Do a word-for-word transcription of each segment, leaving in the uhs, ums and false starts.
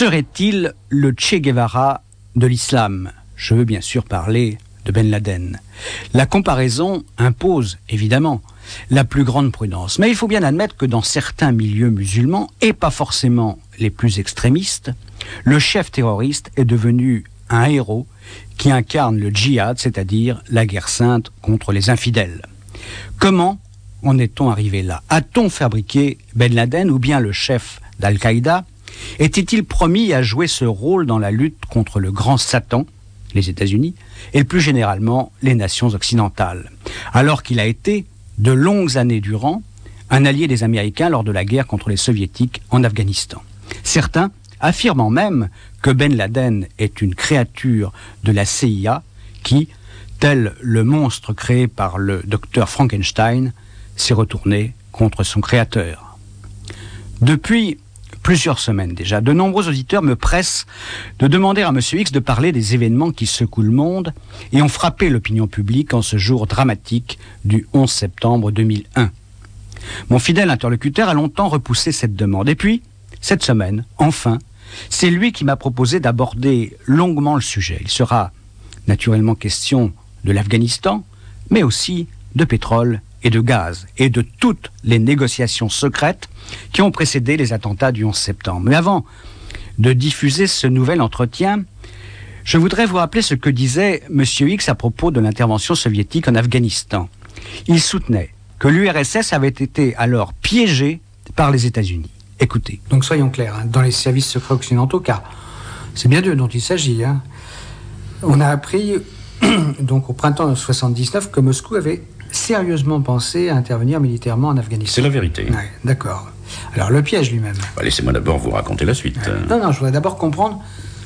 Serait-il le Che Guevara de l'islam? Je veux bien sûr parler de Ben Laden. La comparaison impose, évidemment, la plus grande prudence. Mais il faut bien admettre que dans certains milieux musulmans, et pas forcément les plus extrémistes, le chef terroriste est devenu un héros qui incarne le djihad, c'est-à-dire la guerre sainte contre les infidèles. Comment en est-on arrivé là? A-t-on fabriqué Ben Laden ou bien le chef d'Al-Qaïda était-il promis à jouer ce rôle dans la lutte contre le grand Satan, les États-Unis, et plus généralement les nations occidentales, alors qu'il a été, de longues années durant, un allié des Américains lors de la guerre contre les Soviétiques en Afghanistan. Certains affirmant même que Ben Laden est une créature de la C I A qui, tel le monstre créé par le docteur Frankenstein, s'est retourné contre son créateur. Depuis plusieurs semaines déjà, de nombreux auditeurs me pressent de demander à M. X de parler des événements qui secouent le monde et ont frappé l'opinion publique en ce jour dramatique du onze septembre deux mille un. Mon fidèle interlocuteur a longtemps repoussé cette demande. Et puis, cette semaine, enfin, c'est lui qui m'a proposé d'aborder longuement le sujet. Il sera naturellement question de l'Afghanistan, mais aussi de pétrole et de gaz, et de toutes les négociations secrètes qui ont précédé les attentats du onze septembre. Mais avant de diffuser ce nouvel entretien, je voudrais vous rappeler ce que disait M. X à propos de l'intervention soviétique en Afghanistan. Il soutenait que l'U R S S avait été alors piégée par les États-Unis. Écoutez. Donc soyons clairs, hein, dans les services secrets occidentaux, car c'est bien d'eux dont il s'agit. Hein. On a appris donc au printemps de soixante-dix-neuf que Moscou avait sérieusement pensé à intervenir militairement en Afghanistan. C'est la vérité. Ouais, d'accord. Alors le piège lui-même. Bah, laissez-moi d'abord vous raconter la suite. Ouais. Non, non, je voudrais d'abord comprendre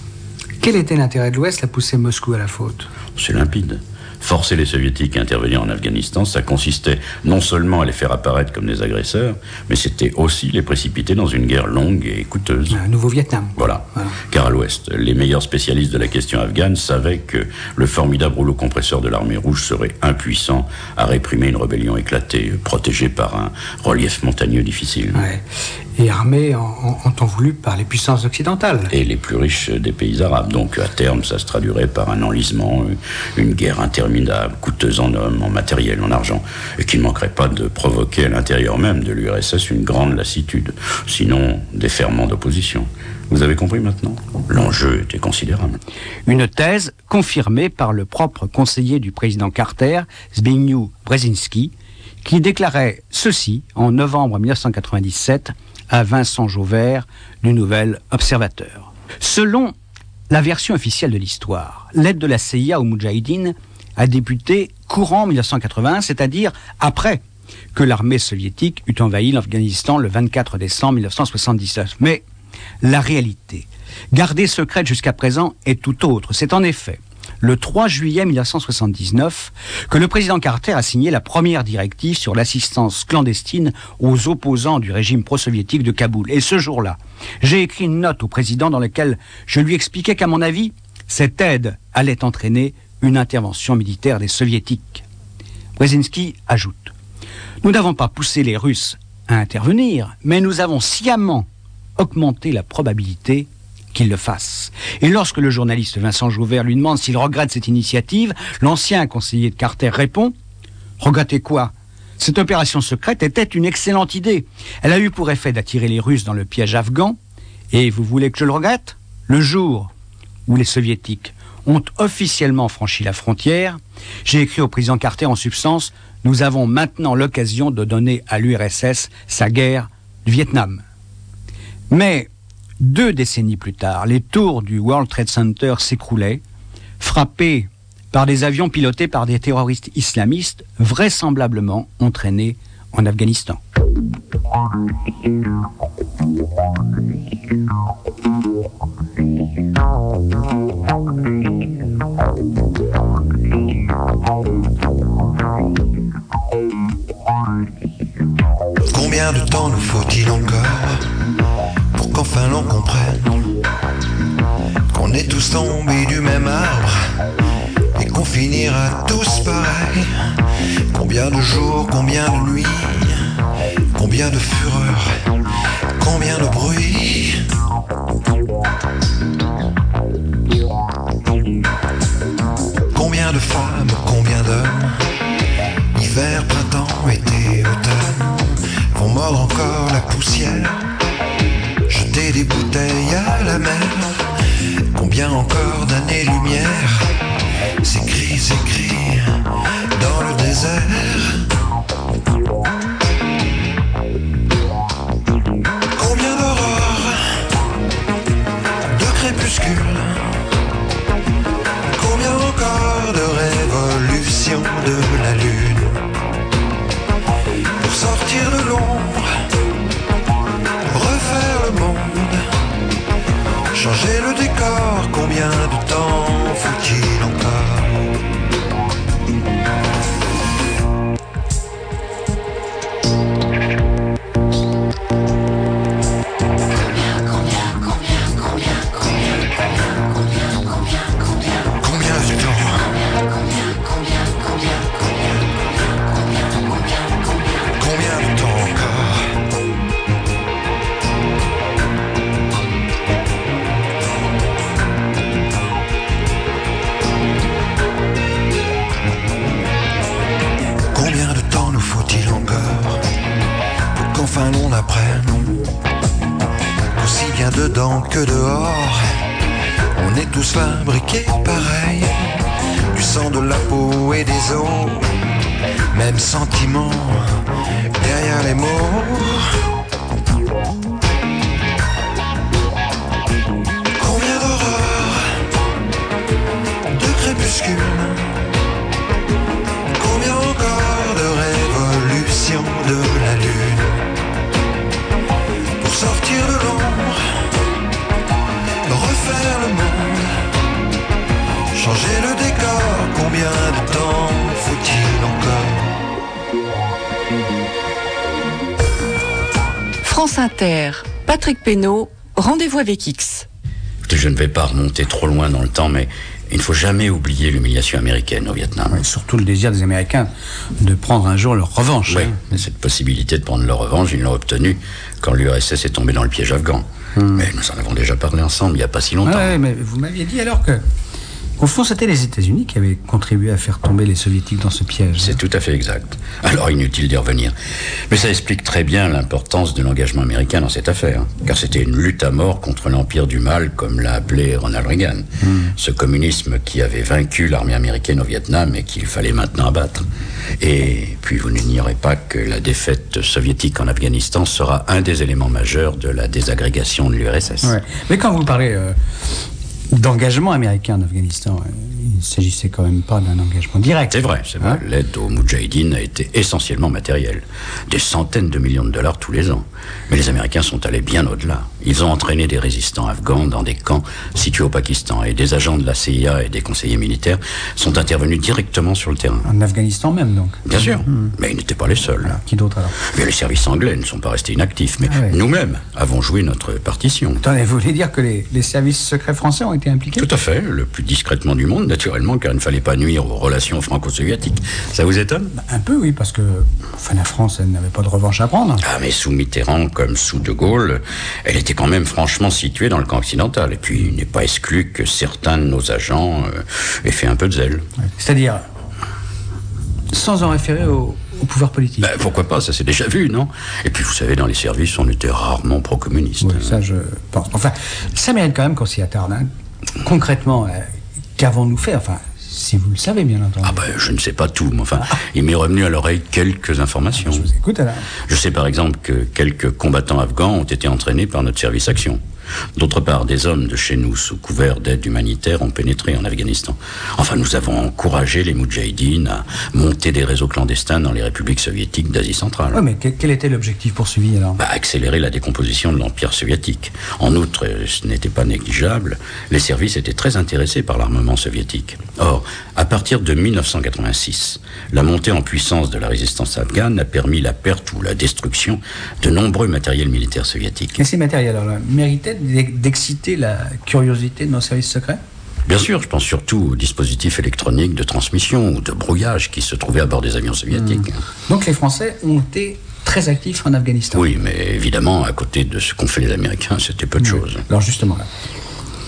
quel était l'intérêt de l'Ouest à pousser Moscou à la faute. C'est limpide. Forcer les soviétiques à intervenir en Afghanistan, ça consistait non seulement à les faire apparaître comme des agresseurs, mais c'était aussi les précipiter dans une guerre longue et coûteuse. Un nouveau Vietnam. Voilà. voilà. Car à l'Ouest, les meilleurs spécialistes de la question afghane savaient que le formidable rouleau compresseur de l'armée rouge serait impuissant à réprimer une rébellion éclatée, protégée par un relief montagneux difficile. Ouais. Et armée en, en, en temps voulu par les puissances occidentales. Et les plus riches des pays arabes. Donc à terme, ça se traduirait par un enlisement, une guerre interminable, coûteuse en hommes, en matériel, en argent, et qui ne manquerait pas de provoquer à l'intérieur même de l'U R S S une grande lassitude, sinon des ferments d'opposition. Vous avez compris maintenant? L'enjeu était considérable. Une thèse confirmée par le propre conseiller du président Carter, Zbigniew Brzezinski, qui déclarait ceci en novembre mille neuf cent quatre-vingt-dix-sept à Vincent Jauvert du Nouvel Observateur. Selon la version officielle de l'histoire, l'aide de la C I A aux Moudjahidines a débuté courant mille neuf cent quatre-vingt-un, c'est-à-dire après que l'armée soviétique eut envahi l'Afghanistan le vingt-quatre décembre mille neuf cent soixante-dix-neuf. Mais la réalité, gardée secrète jusqu'à présent, est tout autre. C'est en effet le trois juillet mille neuf cent soixante-dix-neuf que le président Carter a signé la première directive sur l'assistance clandestine aux opposants du régime pro-soviétique de Kaboul. Et ce jour-là, j'ai écrit une note au président dans laquelle je lui expliquais qu'à mon avis, cette aide allait entraîner une intervention militaire des soviétiques. Brzezinski ajoute: nous n'avons pas poussé les Russes à intervenir, mais nous avons sciemment augmenté la probabilité qu'il le fasse. Et lorsque le journaliste Vincent Jauvert lui demande s'il regrette cette initiative, l'ancien conseiller de Carter répond: regrettez quoi? Cette opération secrète était une excellente idée. Elle a eu pour effet d'attirer les Russes dans le piège afghan. Et vous voulez que je le regrette? Le jour où les soviétiques ont officiellement franchi la frontière, j'ai écrit au président Carter en substance: nous avons maintenant l'occasion de donner à l'U R S S sa guerre du Vietnam. Mais deux décennies plus tard, les tours du World Trade Center s'écroulaient, frappés par des avions pilotés par des terroristes islamistes, vraisemblablement entraînés en Afghanistan. Combien de temps nous faut-il encore pour qu'enfin l'on comprenne qu'on est tous tombés du même arbre et qu'on finira tous pareil? Combien de jours, combien de nuits, combien de fureur, combien de bruit? femmes, combien d'hommes, hiver, printemps, été, automne, vont mordre encore la poussière, jeter des bouteilles à la mer. Combien encore d'années-lumière s'écrit, s'écrit dans le désert. Combien d'aurores, de crépuscules, combien encore de révolutions de la lune pour sortir de l'ombre, refaire le monde, changer le décor. Combien de temps faut-il encore? Enfin l'on apprenne aussi bien dedans que dehors, on est tous fabriqués pareil, du sang, de la peau et des os, même sentiment derrière les mots. Combien d'aurores, de crépuscules, combien encore de révolutions de la lune pour sortir de l'ombre, refaire le monde, changer le décor. Combien de temps faut-il encore? France Inter, Patrick Pénaud, rendez-vous avec X. Je ne vais pas remonter trop loin dans le temps, mais il ne faut jamais oublier l'humiliation américaine au Vietnam. Oui, surtout le désir des Américains de prendre un jour leur revanche. Oui, hein. mais cette possibilité de prendre leur revanche, ils l'ont obtenue quand l'U R S S est tombé dans le piège afghan. Hum. Mais nous en avons déjà parlé ensemble il n'y a pas si longtemps. Oui, mais vous m'aviez dit alors que, au fond, c'était les États-Unis qui avaient contribué à faire tomber les Soviétiques dans ce piège. C'est tout à fait exact. Alors inutile d'y revenir. Mais ça explique très bien l'importance de l'engagement américain dans cette affaire. Car c'était une lutte à mort contre l'empire du mal, comme l'a appelé Ronald Reagan. Mm. Ce communisme qui avait vaincu l'armée américaine au Vietnam et qu'il fallait maintenant abattre. Et puis vous n'ignorez pas que la défaite soviétique en Afghanistan sera un des éléments majeurs de la désagrégation de l'U R S S. Ouais. Mais quand vous parlez... Euh... d'engagement américain en Afghanistan, il ne s'agissait quand même pas d'un engagement direct. C'est vrai, c'est vrai. Hein? L'aide aux Moudjahidines a été essentiellement matérielle. Des centaines de millions de dollars tous les ans. Mais les Américains sont allés bien au-delà. Ils ont entraîné des résistants afghans dans des camps situés au Pakistan. Et des agents de la C I A et des conseillers militaires sont intervenus directement sur le terrain. En Afghanistan même, donc? Bien sûr, mmh. mais ils n'étaient pas les seuls. Alors, qui d'autre alors? Mais les services anglais ne sont pas restés inactifs. Mais ah ouais. Nous-mêmes avons joué notre partition. Attendez, vous voulez dire que les, les services secrets français ont été impliqués? Tout à fait, le plus discrètement du monde, naturellement, car il ne fallait pas nuire aux relations franco-soviétiques. Ça vous étonne? Bah, un peu, oui, parce que enfin, la France, elle n'avait pas de revanche à prendre. Ah, mais sous Mitterrand, comme sous De Gaulle, elle était quand même franchement située dans le camp occidental. Et puis, il n'est pas exclu que certains de nos agents euh, aient fait un peu de zèle. Ouais. C'est-à-dire, sans en référer au... au pouvoir politique. Ben, pourquoi pas, ça s'est déjà vu, non? Et puis vous savez, dans les services, on était rarement pro-communiste. Oui, ça je pense. Enfin, ça mérite quand même qu'on s'y attarde. Hein. Concrètement, euh, qu'avons-nous fait? Enfin, si vous le savez, bien entendu. Ah ben, je ne sais pas tout, mais enfin, ah. il m'est revenu à l'oreille quelques informations. Je vous écoute alors. Je sais par exemple que quelques combattants afghans ont été entraînés par notre service action. D'autre part, des hommes de chez nous, sous couvert d'aide humanitaire, ont pénétré en Afghanistan. Enfin, nous avons encouragé les Moudjahidines à monter des réseaux clandestins dans les républiques soviétiques d'Asie centrale. Oui, mais quel était l'objectif poursuivi alors? Bah, accélérer la décomposition de l'Empire soviétique. En outre, ce n'était pas négligeable, les services étaient très intéressés par l'armement soviétique. Or, à partir de mille neuf cent quatre-vingt-six, la montée en puissance de la résistance afghane a permis la perte ou la destruction de nombreux matériels militaires soviétiques. Et ces matériels alors, méritaient d'exciter la curiosité de nos services secrets? Bien sûr, je pense surtout aux dispositifs électroniques de transmission ou de brouillage qui se trouvaient à bord des avions soviétiques. Mmh. Donc les Français ont été très actifs en Afghanistan? Oui, mais évidemment, à côté de ce qu'ont fait les Américains, c'était peu de mmh. choses. Alors justement là,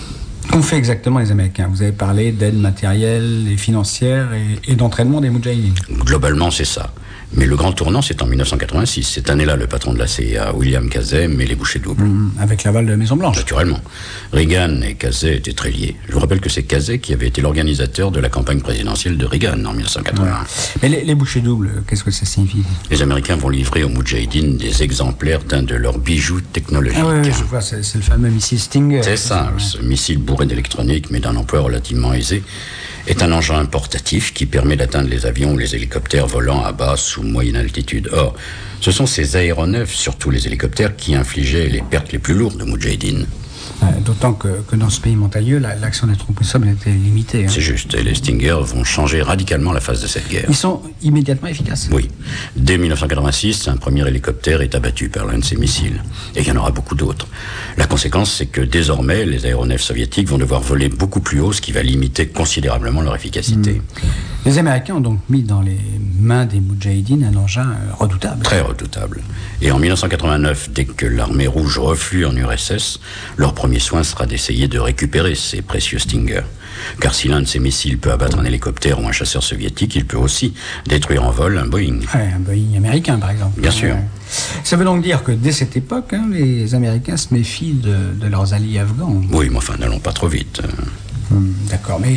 Qu'ont fait exactement les Américains? Vous avez parlé d'aide matérielle et financière et, et d'entraînement des Moudjahidines. Globalement, c'est ça. Mais le grand tournant, c'est en mille neuf cent quatre-vingt-six. Cette année-là, le patron de la C I A, William Casey, met les bouchées doubles. Mmh, avec l'aval de la Maison-Blanche. Naturellement. Reagan et Casey étaient très liés. Je vous rappelle que c'est Casey qui avait été l'organisateur de la campagne présidentielle de Reagan en mille neuf cent quatre-vingt-un. Ouais. Mais les, les bouchées doubles, qu'est-ce que ça signifie? Les Américains vont livrer aux Moudjahidines des exemplaires d'un de leurs bijoux technologiques. Ah oui, je vois, c'est, c'est le fameux missile Stinger. C'est ça, ouais. Ce missile bourré d'électronique, mais d'un emploi relativement aisé, est un engin portatif qui permet d'atteindre les avions ou les hélicoptères volant à basse ou moyenne altitude. Or, ce sont ces aéronefs, surtout les hélicoptères, qui infligeaient les pertes les plus lourdes aux Moudjahidines. D'autant que, que dans ce pays montagneux, la, l'action des troupes sobles était limitée. Hein. C'est juste, et les Stingers vont changer radicalement la phase de cette guerre. Ils sont immédiatement efficaces. Oui. Dès mille neuf cent quatre-vingt-six, un premier hélicoptère est abattu par l'un de ces missiles. Et il y en aura beaucoup d'autres. La conséquence, c'est que désormais, les aéronefs soviétiques vont devoir voler beaucoup plus haut, ce qui va limiter considérablement leur efficacité. Mmh. Les Américains ont donc mis dans les mains des Moudjahidines un engin redoutable. Très redoutable. Et en mille neuf cent quatre-vingt-neuf, dès que l'armée rouge reflue en U R S S, leur premier soin sera d'essayer de récupérer ces précieux Stingers. Car si l'un de ces missiles peut abattre un hélicoptère ou un chasseur soviétique, il peut aussi détruire en vol un Boeing. Ouais, un Boeing américain, par exemple. Bien sûr. Ouais. Ça veut donc dire que dès cette époque, hein, les Américains se méfient de, de leurs alliés afghans. Oui, mais enfin, n'allons pas trop vite. Hum, d'accord, mais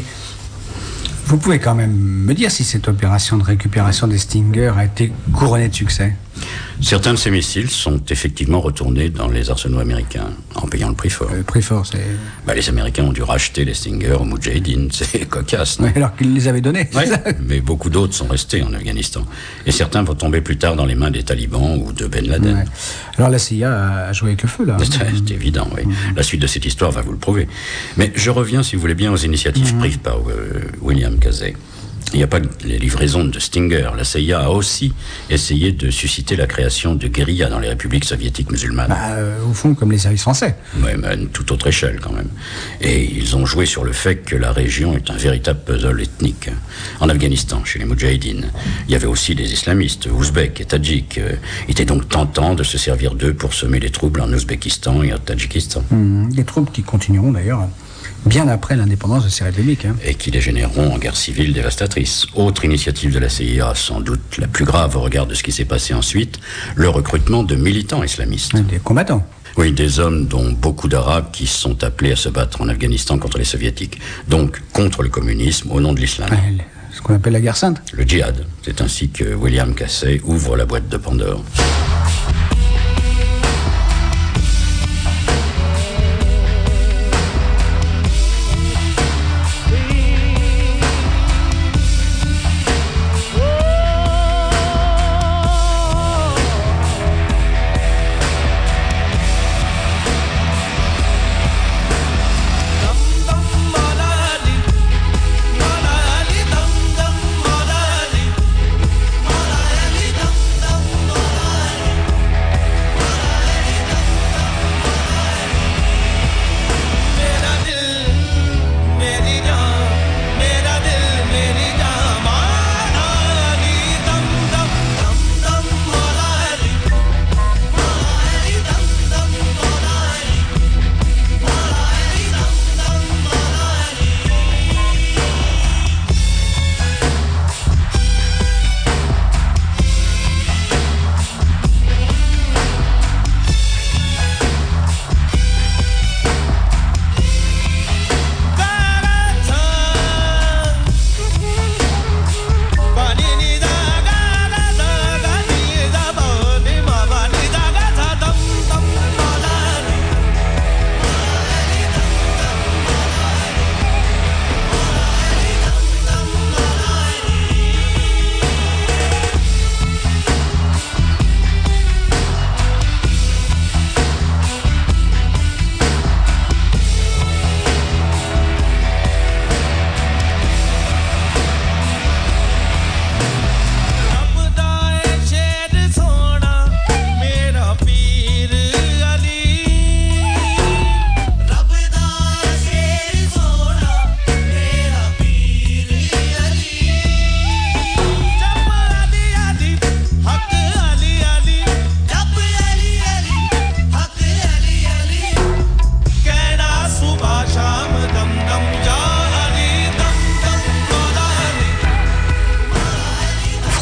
vous pouvez quand même me dire si cette opération de récupération des Stingers a été couronnée de succès? Certains de ces missiles sont effectivement retournés dans les arsenaux américains, en payant le prix fort. Le prix fort, c'est... Bah, les Américains ont dû racheter les Stingers aux Moudjahidines, c'est cocasse. Oui, alors qu'ils les avaient donnés. Ouais, mais beaucoup d'autres sont restés en Afghanistan. Et certains vont tomber plus tard dans les mains des talibans ou de Ben Laden. Ouais. Alors la C I A a joué avec le feu, là. C'est, c'est évident, oui. Mmh. La suite de cette histoire va vous le prouver. Mais je reviens, si vous voulez bien, aux initiatives mmh. prises par euh, William Casey. Il n'y a pas que les livraisons de Stinger. La C I A a aussi essayé de susciter la création de guérillas dans les républiques soviétiques musulmanes. Bah, euh, au fond, comme les services français. Oui, mais à une toute autre échelle, quand même. Et ils ont joué sur le fait que la région est un véritable puzzle ethnique. En Afghanistan, chez les Moudjahidines, il y avait aussi des islamistes, ouzbeks et tadjiks. Il était donc tentant de se servir d'eux pour semer les troubles en Ouzbékistan et en Tadjikistan. Mmh, des troubles qui continueront, d'ailleurs, bien après l'indépendance de ces républiques. Hein. Et qui les généreront en guerre civile dévastatrice. Autre initiative de la C I A, sans doute la plus grave au regard de ce qui s'est passé ensuite, le recrutement de militants islamistes. Des combattants. Oui, des hommes dont beaucoup d'Arabes qui sont appelés à se battre en Afghanistan contre les Soviétiques. Donc contre le communisme au nom de l'islam. Ouais, ce qu'on appelle la guerre sainte. Le djihad. C'est ainsi que William Casey ouvre la boîte de Pandore.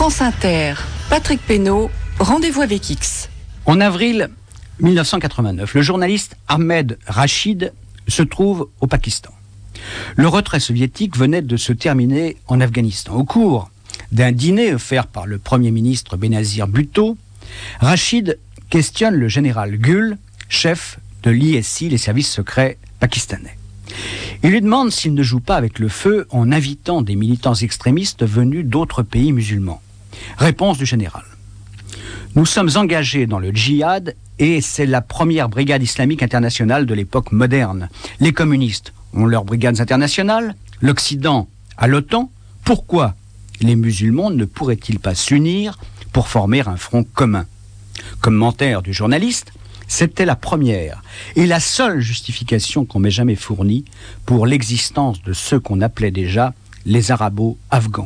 France Inter, Patrick Pénaud, rendez-vous avec X. En avril mille neuf cent quatre-vingt-neuf, le journaliste Ahmed Rachid se trouve au Pakistan. Le retrait soviétique venait de se terminer en Afghanistan. Au cours d'un dîner offert par le Premier ministre Benazir Bhutto, Rachid questionne le général Gul, chef de l'I S I, les services secrets pakistanais. Il lui demande s'il ne joue pas avec le feu en invitant des militants extrémistes venus d'autres pays musulmans. Réponse du général. Nous sommes engagés dans le djihad et c'est la première brigade islamique internationale de l'époque moderne. Les communistes ont leurs brigades internationales, l'Occident a l'OTAN. Pourquoi les musulmans ne pourraient-ils pas s'unir pour former un front commun? Commentaire du journaliste, c'était la première et la seule justification qu'on m'ait jamais fournie pour l'existence de ceux qu'on appelait déjà les arabo-afghans.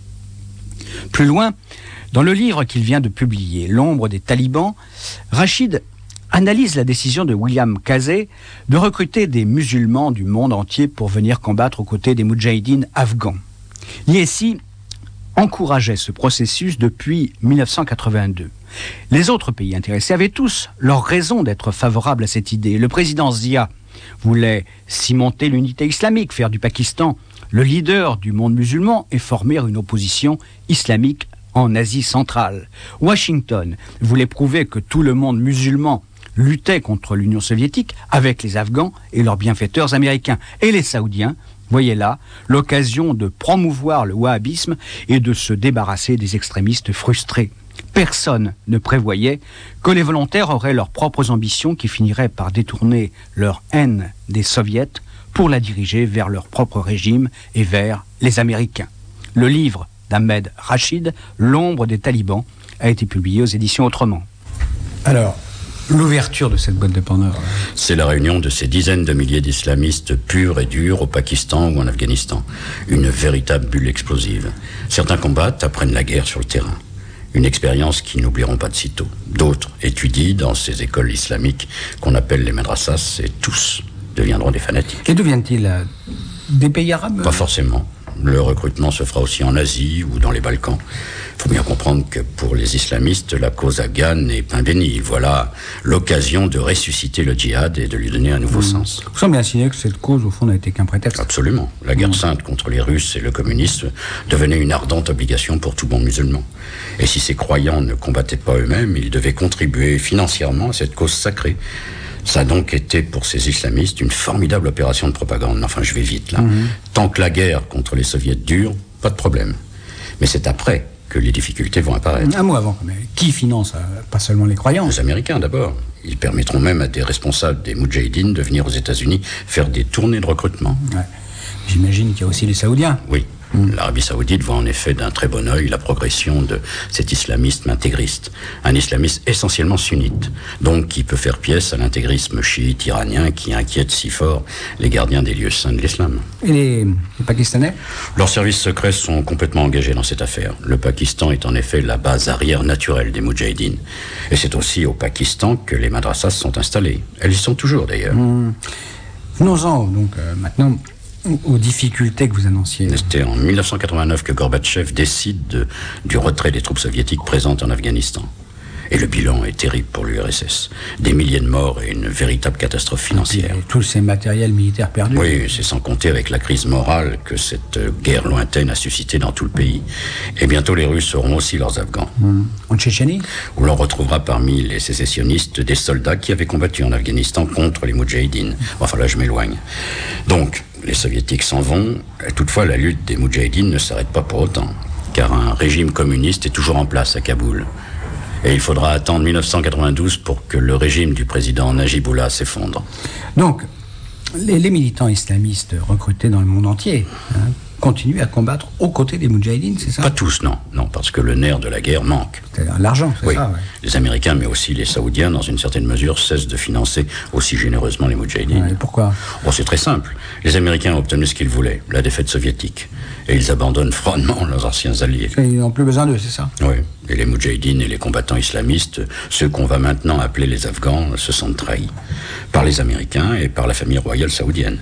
Plus loin, dans le livre qu'il vient de publier, L'ombre des talibans, Rachid analyse la décision de William Casey de recruter des musulmans du monde entier pour venir combattre aux côtés des moudjahidines afghans. L'I S I encourageait ce processus depuis mille neuf cent quatre-vingt-deux. Les autres pays intéressés avaient tous leurs raisons d'être favorables à cette idée. Le président Zia voulait cimenter l'unité islamique, faire du Pakistan le leader du monde musulman et former une opposition islamique en Asie centrale. Washington voulait prouver que tout le monde musulman luttait contre l'Union soviétique avec les Afghans et leurs bienfaiteurs américains. Et les Saoudiens voyaient là l'occasion de promouvoir le wahhabisme et de se débarrasser des extrémistes frustrés. Personne ne prévoyait que les volontaires auraient leurs propres ambitions qui finiraient par détourner leur haine des soviets pour la diriger vers leur propre régime et vers les Américains. Le livre d'Ahmed Rachid, L'ombre des talibans, a été publié aux éditions Autrement. Alors, l'ouverture de cette boîte de Pandore. C'est la réunion de ces dizaines de milliers d'islamistes purs et durs au Pakistan ou en Afghanistan. Une véritable bulle explosive. Certains combattent, apprennent la guerre sur le terrain. Une expérience qu'ils n'oublieront pas de sitôt. D'autres étudient dans ces écoles islamiques qu'on appelle les madrasas et tous deviendront des fanatiques. Et d'où viennent-ils? Des pays arabes? Pas forcément. Le recrutement se fera aussi en Asie ou dans les Balkans. Il faut bien comprendre que pour les islamistes, la cause afghane est pain béni. Voilà l'occasion de ressusciter le djihad et de lui donner un nouveau mmh. sens. Vous semblez insinuer que cette cause, au fond, n'a été qu'un prétexte. Absolument. La guerre mmh. sainte contre les Russes et le communisme devenait une ardente obligation pour tout bon musulman. Et si ces croyants ne combattaient pas eux-mêmes, ils devaient contribuer financièrement à cette cause sacrée. Ça a donc été pour ces islamistes une formidable opération de propagande. Enfin, je vais vite là. Mmh. Tant que la guerre contre les soviets dure, pas de problème. Mais c'est après que les difficultés vont apparaître. Un mot avant, mais qui finance, pas seulement les croyants? Les Américains d'abord. Ils permettront même à des responsables des moudjahidines de venir aux États-Unis faire des tournées de recrutement. Ouais. J'imagine qu'il y a aussi les Saoudiens. Oui. Mmh. L'Arabie Saoudite voit en effet d'un très bon œil la progression de cet islamisme intégriste. Un islamisme essentiellement sunnite, donc qui peut faire pièce à l'intégrisme chiite iranien qui inquiète si fort les gardiens des lieux saints de l'islam. Et les, les Pakistanais? Leurs services secrets sont complètement engagés dans cette affaire. Le Pakistan est en effet la base arrière naturelle des moudjahidines. Et c'est aussi au Pakistan que les madrasas sont installées. Elles y sont toujours d'ailleurs. Mmh. Venons-en donc euh, maintenant aux difficultés que vous annonciez. C'était en mille neuf cent quatre-vingt-neuf que Gorbatchev décide de, du retrait des troupes soviétiques présentes en Afghanistan. Et le bilan est terrible pour l'U R S S. Des milliers de morts et une véritable catastrophe financière. Et tous ces matériels militaires perdus. Oui, c'est sans compter avec la crise morale que cette guerre lointaine a suscité dans tout le pays. Et bientôt les Russes auront aussi leurs Afghans. Mmh. En Tchétchénie? Où l'on retrouvera parmi les sécessionnistes des soldats qui avaient combattu en Afghanistan contre les moudjahidines. Enfin là, je m'éloigne. Donc, les soviétiques s'en vont. Et toutefois, la lutte des moudjahidines ne s'arrête pas pour autant. Car un régime communiste est toujours en place à Kaboul. Et il faudra attendre mille neuf cent quatre-vingt-douze pour que le régime du président Najibullah s'effondre. Donc, les, les militants islamistes recrutés dans le monde entier hein, continuent à combattre aux côtés des moudjahidines, c'est ça? Pas tous, non. Non, parce que le nerf de la guerre manque. C'est-à-dire l'argent, c'est oui. ça? Ouais. Les Américains, mais aussi les Saoudiens, dans une certaine mesure, cessent de financer aussi généreusement les moudjahidines. Ouais, et pourquoi? Bon, c'est très simple. Les Américains ont obtenu ce qu'ils voulaient, la défaite soviétique. Et ils abandonnent froidement leurs anciens alliés. Ils n'ont plus besoin d'eux, c'est ça? Oui. Et les moudjahidines et les combattants islamistes, ceux qu'on va maintenant appeler les Afghans, se sentent trahis par les Américains et par la famille royale saoudienne.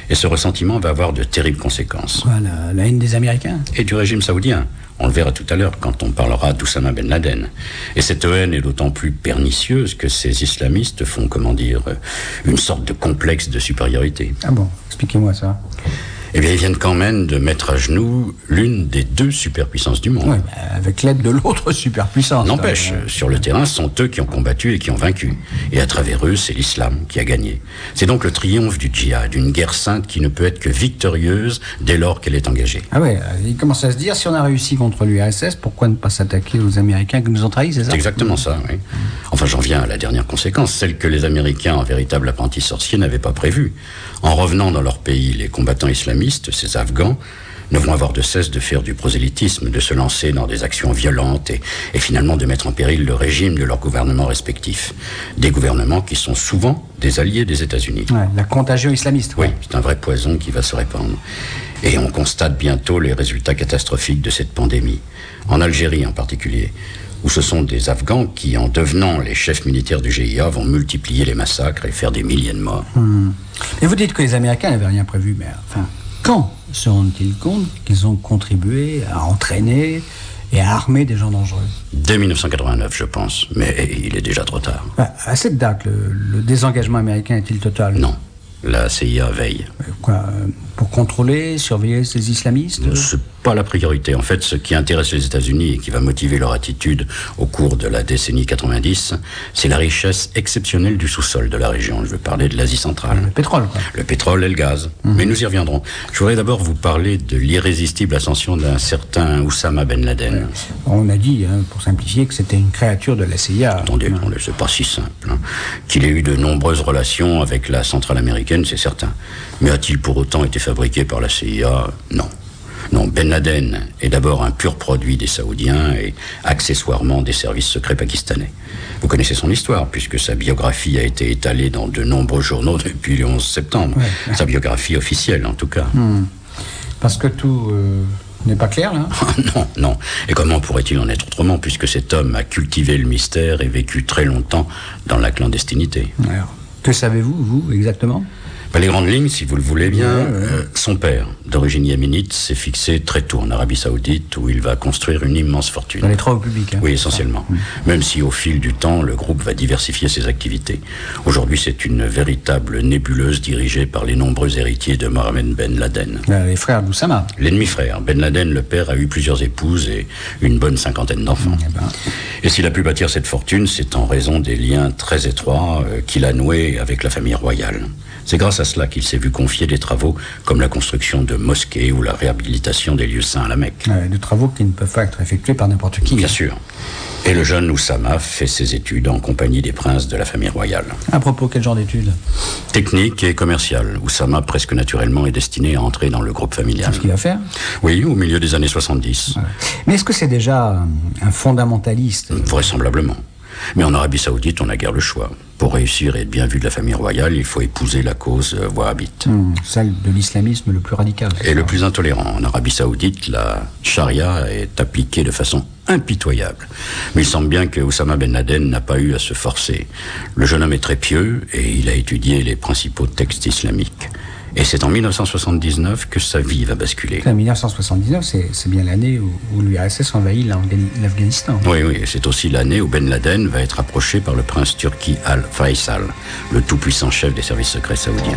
Et ce ressentiment va avoir de terribles conséquences. Quoi, la, la haine des Américains? Et du régime saoudien. On le verra tout à l'heure quand on parlera d'Oussama Ben Laden. Et cette haine est d'autant plus pernicieuse que ces islamistes font, comment dire, une sorte de complexe de supériorité. Ah bon, expliquez-moi ça. Eh bien, ils viennent quand même de mettre à genoux l'une des deux superpuissances du monde. Oui, avec l'aide de l'autre superpuissance. N'empêche, euh... sur le terrain, ce sont eux qui ont combattu et qui ont vaincu. Et à travers eux, c'est l'islam qui a gagné. C'est donc le triomphe du djihad, une guerre sainte qui ne peut être que victorieuse dès lors qu'elle est engagée. Ah ouais, il commence à se dire, si on a réussi contre l'U R S S, pourquoi ne pas s'attaquer aux Américains qui nous ont trahis, c'est ça? C'est exactement ça, oui. Enfin, j'en viens à la dernière conséquence, celle que les Américains, en véritable apprenti sorcier, n'avaient pas prévue. En revenant dans leur pays, les combattants islamistes, ces Afghans, ne vont avoir de cesse de faire du prosélytisme, de se lancer dans des actions violentes et, et finalement de mettre en péril le régime de leurs gouvernements respectifs. Des gouvernements qui sont souvent des alliés des États-Unis. Ouais, la contagion islamiste. Oui, c'est un vrai poison qui va se répandre. Et on constate bientôt les résultats catastrophiques de cette pandémie. En Algérie en particulier, où ce sont des Afghans qui, en devenant les chefs militaires du G I A, vont multiplier les massacres et faire des milliers de morts. Hum. Et vous dites que les Américains n'avaient rien prévu, mais enfin, quand se rendent-ils compte qu'ils ont contribué à entraîner et à armer des gens dangereux? Dès mille neuf cent quatre-vingt-neuf, je pense, mais il est déjà trop tard. À, à cette date, le, le désengagement américain est-il total? Non. La C I A veille. Quoi, pour contrôler, surveiller ces islamistes? C'est pas la priorité. En fait, ce qui intéresse les États-Unis et qui va motiver leur attitude au cours de la décennie quatre-vingt-dix, c'est la richesse exceptionnelle du sous-sol de la région. Je veux parler de l'Asie centrale. Le pétrole, quoi. Le pétrole et le gaz. Mmh. Mais nous y reviendrons. Je voudrais d'abord vous parler de l'irrésistible ascension d'un certain Oussama Ben Laden. Ouais. On a dit, hein, pour simplifier, que c'était une créature de la C I A. Attendez, ouais. attendez, c'est pas si simple. Hein. Qu'il ait eu de nombreuses relations avec la centrale américaine, c'est certain. Mais a-t-il pour autant été fabriqué par la C I A? Non. Non, Ben Laden est d'abord un pur produit des Saoudiens et accessoirement des services secrets pakistanais. Vous connaissez son histoire, puisque sa biographie a été étalée dans de nombreux journaux depuis le onze septembre. Ouais. Sa biographie officielle, en tout cas. Mmh. Parce que tout euh, n'est pas clair, là? Non, non. Et comment pourrait-il en être autrement, puisque cet homme a cultivé le mystère et vécu très longtemps dans la clandestinité? Alors, que savez-vous, vous, exactement? Les grandes lignes, si vous le voulez bien, ouais, ouais. Euh, son père, d'origine yéménite, s'est fixé très tôt en Arabie Saoudite, où il va construire une immense fortune. Dans les travaux publics, hein. Oui, essentiellement. Ah, oui. Même si au fil du temps, le groupe va diversifier ses activités. Aujourd'hui, c'est une véritable nébuleuse dirigée par les nombreux héritiers de Mohamed Ben Laden. Euh, les frères d'Oussama. L'ennemi frère. Ben Laden, le père, a eu plusieurs épouses et une bonne cinquantaine d'enfants. Mmh, ben... Et s'il a pu bâtir cette fortune, c'est en raison des liens très étroits euh, qu'il a noués avec la famille royale. C'est grâce à cela qu'il s'est vu confier des travaux comme la construction de mosquées ou la réhabilitation des lieux saints à la Mecque. Ouais, des travaux qui ne peuvent pas être effectués par n'importe qui. Bien sûr. Et le jeune Oussama fait ses études en compagnie des princes de la famille royale. À propos, quel genre d'études? Technique et commerciale. Oussama, presque naturellement, est destiné à entrer dans le groupe familial. C'est ce qu'il va faire? Oui, au milieu des années soixante-dix. Ouais. Mais est-ce que c'est déjà un fondamentaliste? Vraisemblablement. Mais en Arabie Saoudite, on n'a guère le choix. Pour réussir et être bien vu de la famille royale, il faut épouser la cause euh, wahhabite. Mmh, celle de l'islamisme le plus radical. Et le plus intolérant. En Arabie Saoudite, la charia est appliquée de façon impitoyable. Mais il semble bien que Oussama Ben Laden n'a pas eu à se forcer. Le jeune homme est très pieux et il a étudié les principaux textes islamiques. Et c'est en mille neuf cent soixante-dix-neuf que sa vie va basculer. En mille neuf cent soixante-dix-neuf, c'est, c'est bien l'année où, où l'U R S S envahit l'Afghanistan. Oui, oui, et c'est aussi l'année où Ben Laden va être approché par le prince Turki Al-Faisal, le tout-puissant chef des services secrets saoudiens.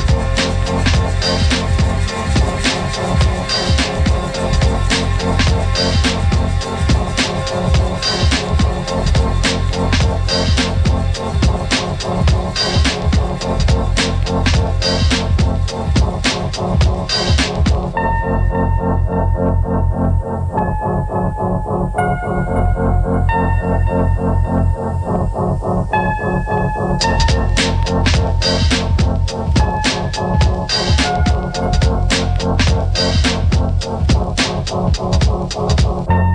Thank you.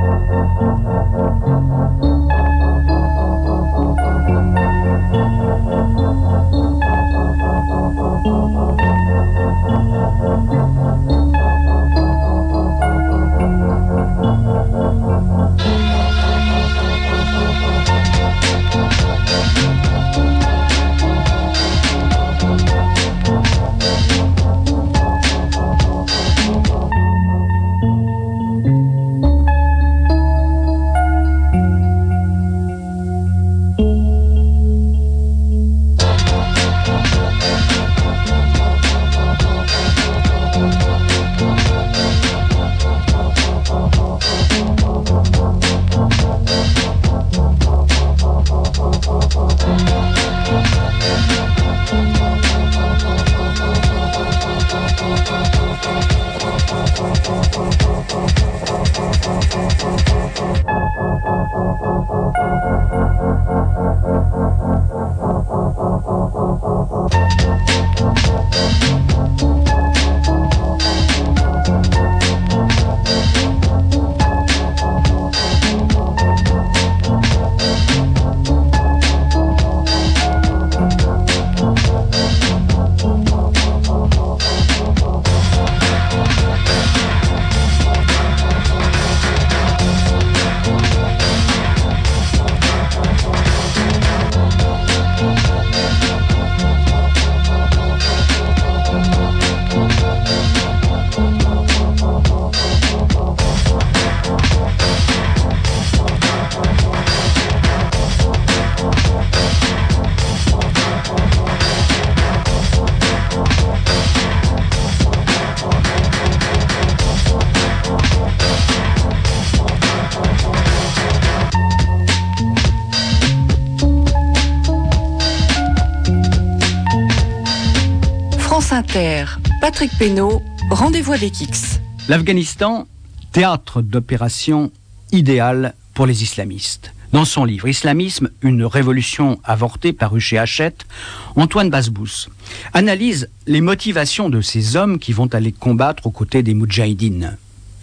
Inter, Patrick Pénaud, rendez-vous avec X. L'Afghanistan, théâtre d'opération idéal pour les islamistes. Dans son livre « Islamisme, une révolution avortée » paru chez Hachette, Antoine Basbous analyse les motivations de ces hommes qui vont aller combattre aux côtés des moudjahidines.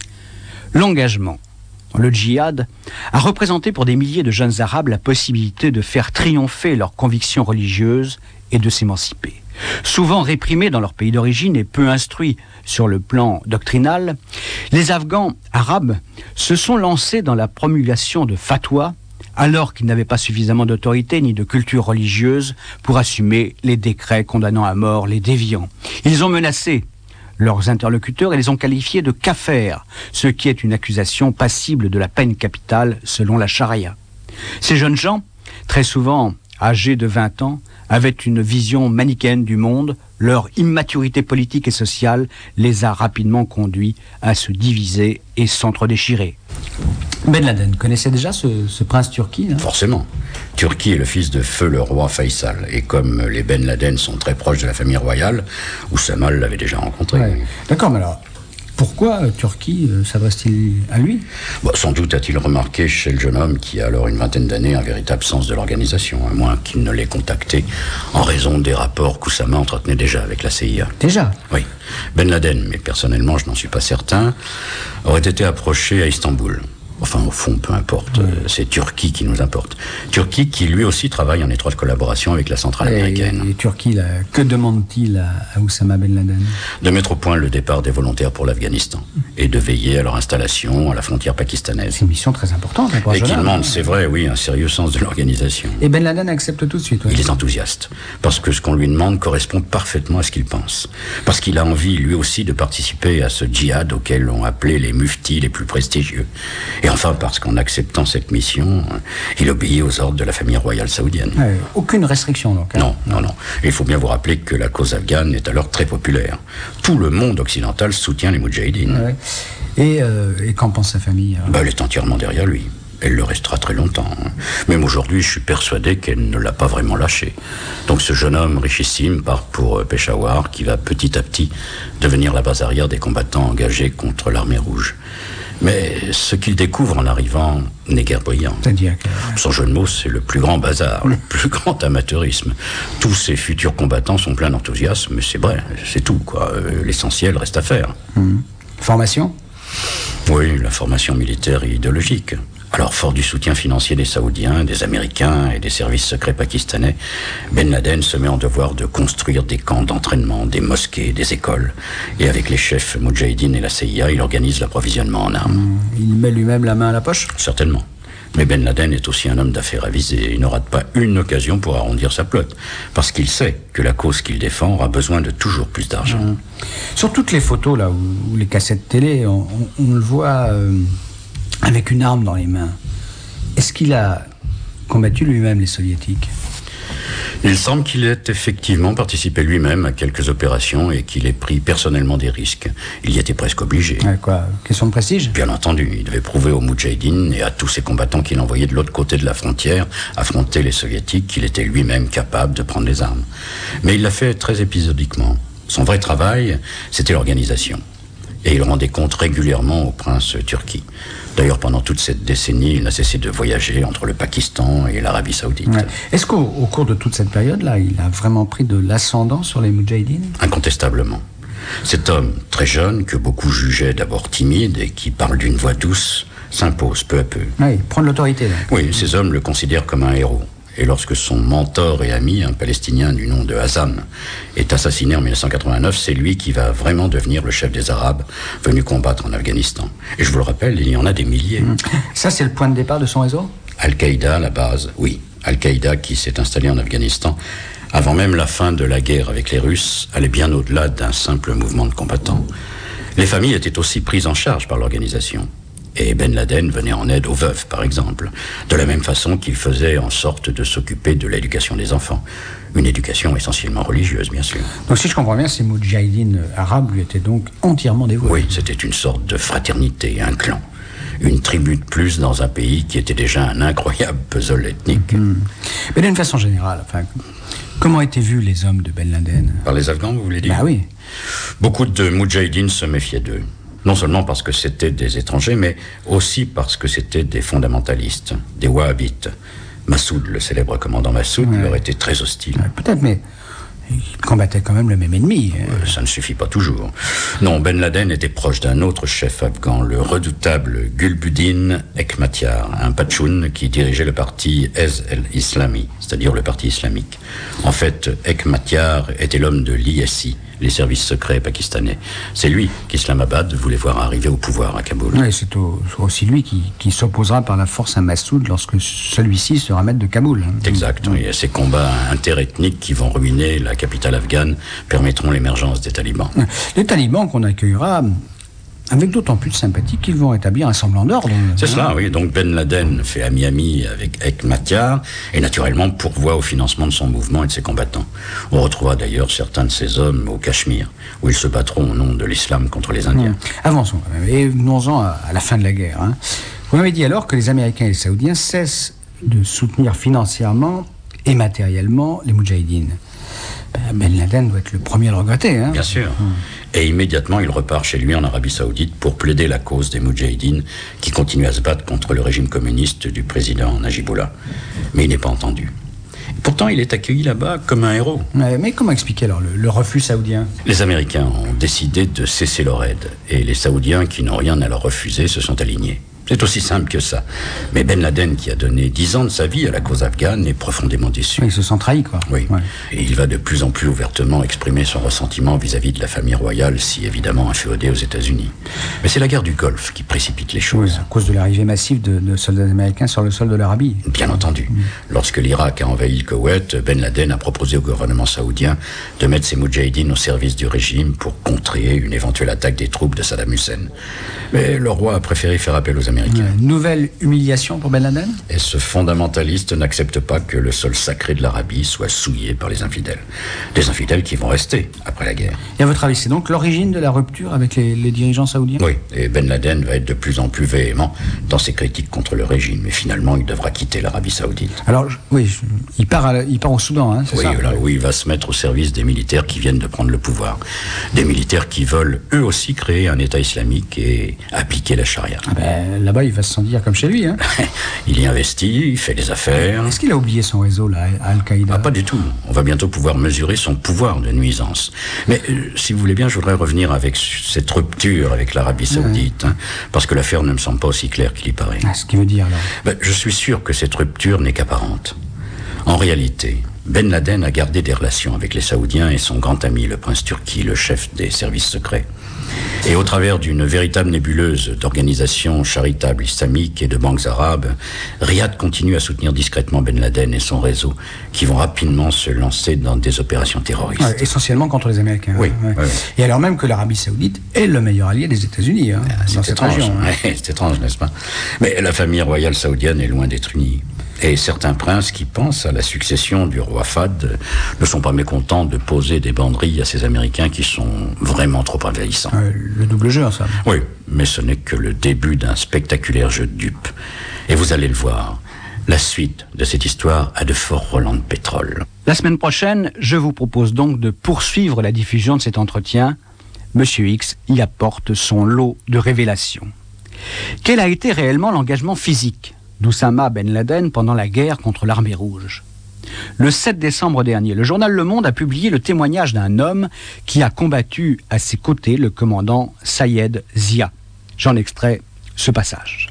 L'engagement dans le djihad a représenté pour des milliers de jeunes arabes la possibilité de faire triompher leurs convictions religieuses et de s'émanciper. Souvent réprimés dans leur pays d'origine et peu instruits sur le plan doctrinal, les Afghans arabes se sont lancés dans la promulgation de fatwas alors qu'ils n'avaient pas suffisamment d'autorité ni de culture religieuse pour assumer les décrets condamnant à mort les déviants. Ils ont menacé leurs interlocuteurs et les ont qualifiés de kafirs, ce qui est une accusation passible de la peine capitale selon la charia. Ces jeunes gens, très souvent âgés de vingt ans, avaient une vision manichéenne du monde. Leur immaturité politique et sociale les a rapidement conduits à se diviser et s'entre-déchirer. Ben Laden connaissait déjà ce, ce prince turki, hein ? Forcément. Turki est le fils de feu le roi Faisal. Et comme les Ben Laden sont très proches de la famille royale, Oussama l'avait déjà rencontré. Ouais. D'accord, mais alors, pourquoi euh, Turki euh, s'adresse-t-il à lui ? Bon, sans doute a-t-il remarqué chez le jeune homme, qui a alors une vingtaine d'années, un véritable sens de l'organisation, à moins qu'il ne l'ait contacté en raison des rapports qu'Oussama entretenait déjà avec la C I A. Déjà ? Oui. Ben Laden, mais personnellement je n'en suis pas certain, aurait été approché à Istanbul. Enfin, au fond, peu importe. Oui. C'est Turki qui nous importe. Turki qui, lui aussi, travaille en étroite collaboration avec la centrale et, américaine. Et Turki, là, que demande-t-il à, à Oussama Ben Laden ? De mettre au point le départ des volontaires pour l'Afghanistan et de veiller à leur installation à la frontière pakistanaise. C'est une mission très importante. Et qui demande, c'est vrai, oui, un sérieux sens de l'organisation. Et Ben Laden accepte tout de suite. Oui. Il est enthousiaste, parce que ce qu'on lui demande correspond parfaitement à ce qu'il pense. Parce qu'il a envie, lui aussi, de participer à ce djihad auquel on appelait les muftis les plus prestigieux. Et enfin, parce qu'en acceptant cette mission, il obéit aux ordres de la famille royale saoudienne. Ouais, aucune restriction, donc. Hein. Non, non, non. Et il faut bien vous rappeler que la cause afghane est alors très populaire. Tout le monde occidental soutient les moudjahidines. Ouais. Et, euh, et qu'en pense sa famille alors ? Bah, elle est entièrement derrière lui. Elle le restera très longtemps. Même aujourd'hui, je suis persuadé qu'elle ne l'a pas vraiment lâché. Donc ce jeune homme richissime part pour Peshawar, qui va petit à petit devenir la base arrière des combattants engagés contre l'armée rouge. Mais ce qu'il découvre en arrivant n'est guère brillant. C'est-à-dire que... Son jeu de mots, c'est le plus grand bazar, le plus grand amateurisme. Tous ces futurs combattants sont pleins d'enthousiasme, mais c'est vrai, c'est tout, quoi. Euh, l'essentiel reste à faire. Mmh. Formation ? Oui, la formation militaire et idéologique. Alors, fort du soutien financier des Saoudiens, des Américains et des services secrets pakistanais, Ben Laden se met en devoir de construire des camps d'entraînement, des mosquées, des écoles. Et avec les chefs Moudjahidines et la C I A, il organise l'approvisionnement en armes. Mmh, il met lui-même la main à la poche ? Certainement. Mais Ben Laden est aussi un homme d'affaires avisé. Il ne rate pas une occasion pour arrondir sa pelote. Parce qu'il sait que la cause qu'il défend aura besoin de toujours plus d'argent. Mmh. Sur toutes les photos, là, ou les cassettes télé, on, on, on le voit... Euh... avec une arme dans les mains. Est-ce qu'il a combattu lui-même les soviétiques ? Il semble qu'il ait effectivement participé lui-même à quelques opérations et qu'il ait pris personnellement des risques. Il y était presque obligé. Ouais, quoi ? Question de prestige ? Bien entendu, il devait prouver aux Moudjahidines et à tous ces combattants qu'il envoyait de l'autre côté de la frontière affronter les soviétiques qu'il était lui-même capable de prendre les armes. Mais il l'a fait très épisodiquement. Son vrai travail, c'était l'organisation. Et il rendait compte régulièrement au prince Turki. D'ailleurs, pendant toute cette décennie, il n'a cessé de voyager entre le Pakistan et l'Arabie Saoudite. Ouais. Est-ce qu'au au cours de toute cette période-là, il a vraiment pris de l'ascendant sur les Moudjahidines ? Incontestablement. Cet homme, très jeune, que beaucoup jugeaient d'abord timide et qui parle d'une voix douce, s'impose peu à peu. Oui, prendre l'autorité. Donc. Oui, ces hommes le considèrent comme un héros. Et lorsque son mentor et ami, un Palestinien du nom de Hassan, est assassiné en mille neuf cent quatre-vingt-neuf, c'est lui qui va vraiment devenir le chef des Arabes venus combattre en Afghanistan. Et je vous le rappelle, il y en a des milliers. Mmh. Ça, c'est le point de départ de son réseau ? Al-Qaïda, la base, oui. Al-Qaïda qui s'est installé en Afghanistan avant même la fin de la guerre avec les Russes, allait bien au-delà d'un simple mouvement de combattants. Les familles étaient aussi prises en charge par l'organisation. Et Ben Laden venait en aide aux veuves, par exemple, de la même façon qu'il faisait en sorte de s'occuper de l'éducation des enfants. Une éducation essentiellement religieuse, bien sûr. Donc si je comprends bien, ces moudjahidines arabes lui étaient donc entièrement dévoués. Oui, c'était une sorte de fraternité, un clan. Une tribu de plus dans un pays qui était déjà un incroyable puzzle ethnique. Mmh. Mais d'une façon générale, enfin, Comment étaient vus les hommes de Ben Laden? Par les Afghans, vous voulez dire? Bah oui. Beaucoup de Moudjahidines se méfiaient d'eux. Non seulement parce que c'était des étrangers, mais aussi parce que c'était des fondamentalistes, des wahhabites. Massoud, le célèbre commandant Massoud, ouais. leur était très hostile. Ouais, peut-être, mais ils combattaient quand même le même ennemi. Euh, ça ne suffit pas toujours. Non, Ben Laden était proche d'un autre chef afghan, le redoutable Gulbuddin Hekmatyar, un Pachoun qui dirigeait le parti Ez el-Islami, c'est-à-dire le parti islamique. En fait, Hekmatyar était l'homme de l'I S I, les services secrets pakistanais. C'est lui qu'Islamabad voulait voir arriver au pouvoir à Kaboul. Oui, c'est au, aussi lui qui, qui s'opposera par la force à Massoud lorsque celui-ci sera maître de Kaboul. Hein. Exact, oui. Et ces combats interethniques qui vont ruiner la capitale afghane permettront l'émergence des talibans. Les talibans qu'on accueillera avec d'autant plus de sympathie qu'ils vont établir un semblant d'ordre. C'est cela, oui. Donc Ben Laden fait ami-ami avec Hekmatyar et naturellement pourvoit au financement de son mouvement et de ses combattants. On retrouvera d'ailleurs certains de ces hommes au Cachemire, où ils se battront au nom de l'islam contre les Indiens. Mmh. Avançons, et venons-en à, à la fin de la guerre. Hein. Vous m'avez dit alors que les Américains et les Saoudiens cessent de soutenir financièrement et matériellement les Moudjahidines. Ben Laden doit être le premier à le regretter. Hein. Bien sûr. Mmh. Et immédiatement, il repart chez lui en Arabie Saoudite pour plaider la cause des Moudjahidines qui continuent à se battre contre le régime communiste du président Najibullah. Mais il n'est pas entendu. Pourtant, il est accueilli là-bas comme un héros. Mais, mais comment expliquer alors le, le refus saoudien? Les Américains ont décidé de cesser leur aide. Et les Saoudiens qui n'ont rien à leur refuser se sont alignés. C'est aussi simple que ça. Mais Ben Laden, qui a donné dix ans de sa vie à la cause afghane, est profondément déçu. Oui, il se sent trahi, quoi. Oui. Ouais. Et il va de plus en plus ouvertement exprimer son ressentiment vis-à-vis de la famille royale, si évidemment inféodée aux États-Unis. Mais c'est la guerre du Golfe qui précipite les choses. Oui, à cause de l'arrivée massive de, de soldats américains sur le sol de l'Arabie. Bien entendu. Mmh. Lorsque l'Irak a envahi le Koweït, Ben Laden a proposé au gouvernement saoudien de mettre ses moudjahidines au service du régime pour contrer une éventuelle attaque des troupes de Saddam Hussein. Mais le roi a préféré faire appel aux Américains. Ouais. Nouvelle humiliation pour Ben Laden? Et ce fondamentaliste n'accepte pas que le sol sacré de l'Arabie soit souillé par les infidèles. Des infidèles qui vont rester après la guerre. Et à votre avis, c'est donc l'origine de la rupture avec les, les dirigeants saoudiens? Oui, et Ben Laden va être de plus en plus véhément dans ses critiques contre le régime. Et finalement, il devra quitter l'Arabie Saoudite. Alors, je, oui, je, il, part à, il part au Soudan, hein, c'est oui, ça? Là où il va se mettre au service des militaires qui viennent de prendre le pouvoir. Des militaires qui veulent, eux aussi, créer un État islamique et appliquer la charia. Ah ben, là-bas, il va se sentir comme chez lui. Hein. Il y investit, il fait des affaires. Est-ce qu'il a oublié son réseau, là, à Al-Qaïda? Ah, pas du tout. On va bientôt pouvoir mesurer son pouvoir de nuisance. Mais euh, si vous voulez bien, je voudrais revenir avec cette rupture avec l'Arabie Saoudite, ouais. hein, parce que l'affaire ne me semble pas aussi claire qu'il y paraît. Ah, ce qui veut dire, alors ben, je suis sûr que cette rupture n'est qu'apparente. En réalité, Ben Laden a gardé des relations avec les Saoudiens et son grand ami, le prince Turki, le chef des services secrets. Et au travers d'une véritable nébuleuse d'organisations charitables islamiques et de banques arabes, Riyad continue à soutenir discrètement Ben Laden et son réseau, qui vont rapidement se lancer dans des opérations terroristes. Ouais, essentiellement contre les Américains. Oui. Ouais. Ouais. Et alors même que l'Arabie Saoudite est le meilleur allié des États-Unis, hein, ah, dans cette étrange. région. Hein. Ouais, c'est étrange, n'est-ce pas? Mais la famille royale saoudienne est loin d'être unie. Et certains princes qui pensent à la succession du roi Fahd ne sont pas mécontents de poser des banderilles à ces Américains qui sont vraiment trop envahissants. Euh, le double jeu, ça. Oui, mais ce n'est que le début d'un spectaculaire jeu de dupes. Et vous allez le voir, la suite de cette histoire a de forts relents de pétrole. La semaine prochaine, je vous propose donc de poursuivre la diffusion de cet entretien. Monsieur X y apporte son lot de révélations. Quel a été réellement l'engagement physique d'Oussama Ben Laden pendant la guerre contre l'Armée rouge? Le sept décembre dernier, le journal Le Monde a publié le témoignage d'un homme qui a combattu à ses côtés le commandant Sayed Zia. J'en extrais ce passage.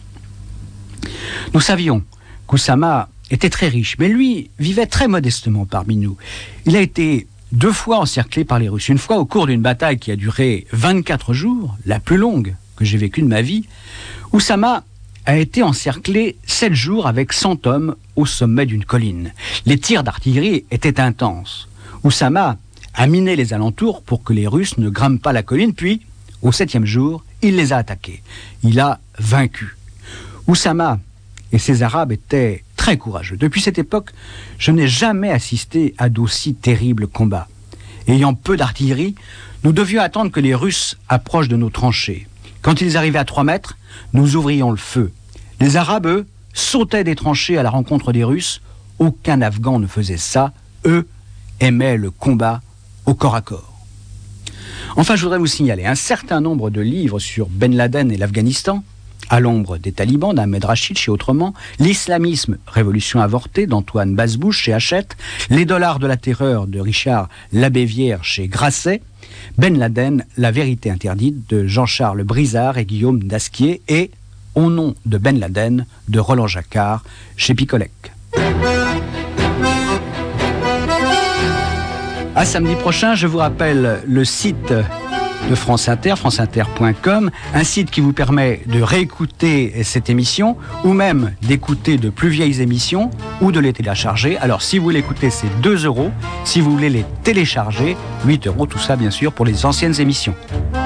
Nous savions qu'Oussama était très riche, mais lui vivait très modestement parmi nous. Il a été deux fois encerclé par les Russes. Une fois au cours d'une bataille qui a duré vingt-quatre jours, la plus longue que j'ai vécue de ma vie, Oussama a été encerclé sept jours avec cent hommes au sommet d'une colline. Les tirs d'artillerie étaient intenses. Oussama a miné les alentours pour que les Russes ne grimpent pas la colline, puis, au septième jour, il les a attaqués. Il a vaincu. Oussama et ses Arabes étaient très courageux. Depuis cette époque, je n'ai jamais assisté à d'aussi terribles combats. Ayant peu d'artillerie, nous devions attendre que les Russes approchent de nos tranchées. Quand ils arrivaient à trois mètres, nous ouvrions le feu. Les Arabes, eux, sautaient des tranchées à la rencontre des Russes. Aucun Afghan ne faisait ça. Eux aimait le combat au corps à corps. Enfin, je voudrais vous signaler un certain nombre de livres sur Ben Laden et l'Afghanistan, À l'ombre des talibans d'Ahmed Rachid chez Autrement, L'islamisme, révolution avortée d'Antoine Basbouche chez Hachette, Les dollars de la terreur de Richard Labévière chez Grasset, Ben Laden, La vérité interdite de Jean-Charles Brizard et Guillaume Dasquier et Au nom de Ben Laden de Roland Jacquard chez Picolec. À samedi prochain, je vous rappelle le site de France Inter, franceinter point com, un site qui vous permet de réécouter cette émission ou même d'écouter de plus vieilles émissions ou de les télécharger. Alors si vous voulez écouter, c'est deux euros. Si vous voulez les télécharger, huit euros, tout ça bien sûr pour les anciennes émissions.